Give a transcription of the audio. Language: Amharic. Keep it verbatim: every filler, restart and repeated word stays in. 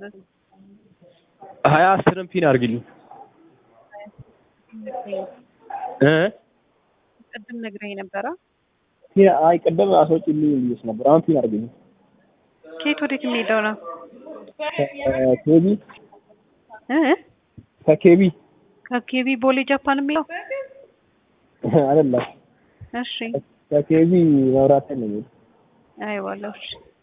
ልታዘዝ? ሀያ አስርም ፒን አድርግልኝ እ ቅድም ነግረኝ ነበረ። አይ ቅድም አስወጪልኝ ብዬሽ ነበር። አሁን ፒን አድርግልኝ። ከየት ወዴት የሚሄደው ነው? ከኬቢ እ ከኬቢ ከኬቢ ቦሌ ጃፓን የሚለው አይደለም። እሺ ከኬቢ መብራት ነው። አይ ዋላሽ